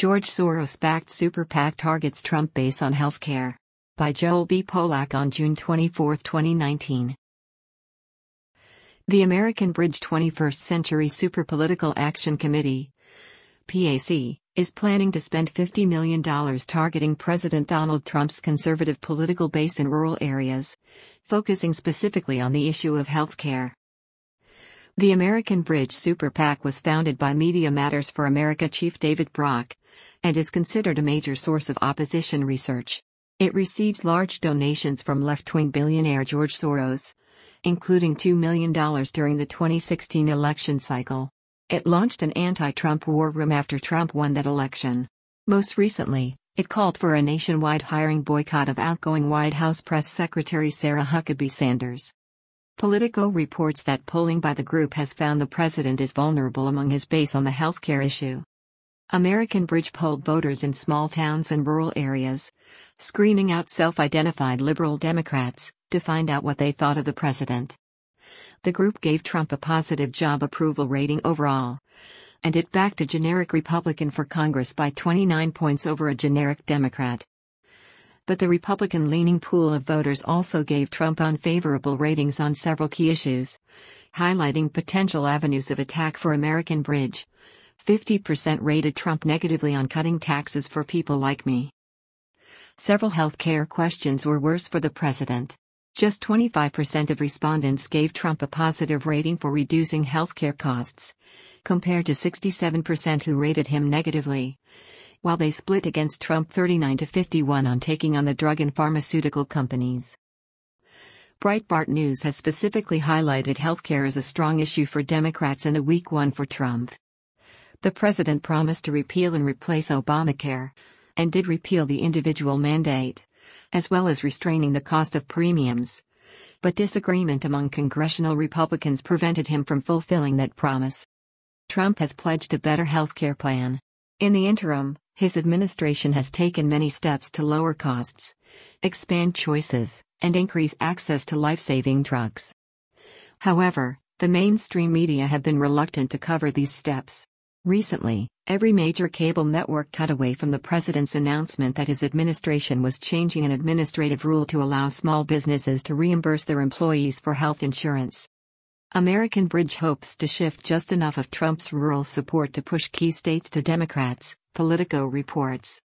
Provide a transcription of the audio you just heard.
George Soros-backed super PAC targets Trump base on healthcare. By Joel B. Polak on June 24, 2019. The American Bridge 21st Century Super Political Action Committee, PAC, is planning to spend $50 million targeting President Donald Trump's conservative political base in rural areas, focusing specifically on the issue of healthcare. The American Bridge Super PAC was founded by Media Matters for America chief David Brock, and is considered a major source of opposition research. It receives large donations from left-wing billionaire George Soros, including $2 million during the 2016 election cycle. It launched an anti-Trump war room after Trump won that election. Most recently, it called for a nationwide hiring boycott of outgoing White House Press Secretary Sarah Huckabee Sanders. Politico reports that polling by the group has found the president is vulnerable among his base on the healthcare issue. American Bridge polled voters in small towns and rural areas, screening out self-identified liberal Democrats, to find out what they thought of the president. The group gave Trump a positive job approval rating overall, and it backed a generic Republican for Congress by 29 points over a generic Democrat. But the Republican-leaning pool of voters also gave Trump unfavorable ratings on several key issues, highlighting potential avenues of attack for American Bridge. 50% rated Trump negatively on cutting taxes for people like me. Several healthcare questions were worse for the president. Just 25% of respondents gave Trump a positive rating for reducing healthcare costs, compared to 67% who rated him negatively, while they split against Trump 39-51 on taking on the drug and pharmaceutical companies. Breitbart News has specifically highlighted healthcare as a strong issue for Democrats and a weak one for Trump. The president promised to repeal and replace Obamacare, and did repeal the individual mandate, as well as restraining the cost of premiums. But disagreement among congressional Republicans prevented him from fulfilling that promise. Trump has pledged a better healthcare plan. In the interim, his administration has taken many steps to lower costs, expand choices, and increase access to life-saving drugs. However, the mainstream media have been reluctant to cover these steps. Recently, every major cable network cut away from the president's announcement that his administration was changing an administrative rule to allow small businesses to reimburse their employees for health insurance. American Bridge hopes to shift just enough of Trump's rural support to push key states to Democrats, Politico reports.